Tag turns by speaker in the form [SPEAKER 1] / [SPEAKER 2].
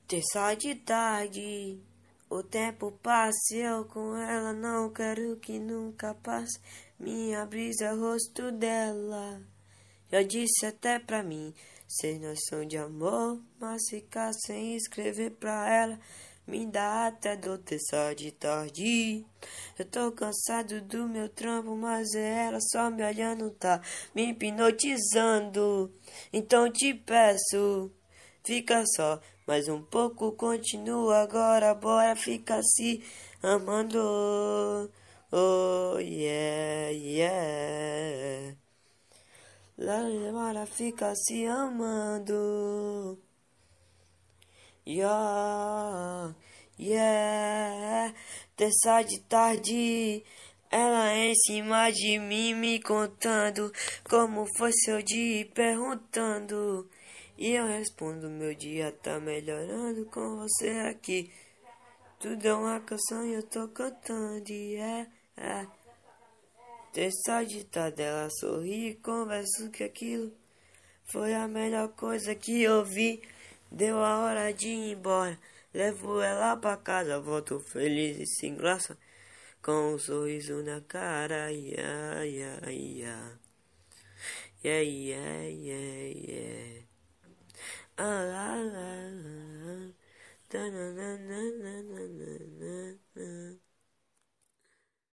[SPEAKER 1] Terça de tarde, o tempo passa e eu com ela não quero que nunca passe. Minha brisa é o rosto dela. Já disse até pra mim, sem noção de amor, mas ficar sem escrever pra ela me dá até dor. Terça de tarde, eu tô cansado do meu trampo, mas é ela só me olhando, tá me hipnotizando. Então te peço, fica só mais um pouco, continua agora, bora ficar se amando. Oh yeah, yeah. Bora ficar se amando. Yeah, yeah. Terça de tarde, ela em cima de mim me contando como foi seu dia e perguntando. E eu respondo, meu dia tá melhorando com você aqui. Tudo é uma canção e eu tô cantando, é. Terça de tarde, ela sorri e converso que aquilo foi a melhor coisa que eu vi. Deu a hora de ir embora. Levo ela pra casa, volto feliz e sem graça, com um sorriso na cara. Yeah, yeah, yeah. Yeah, yeah, yeah, yeah. Ah,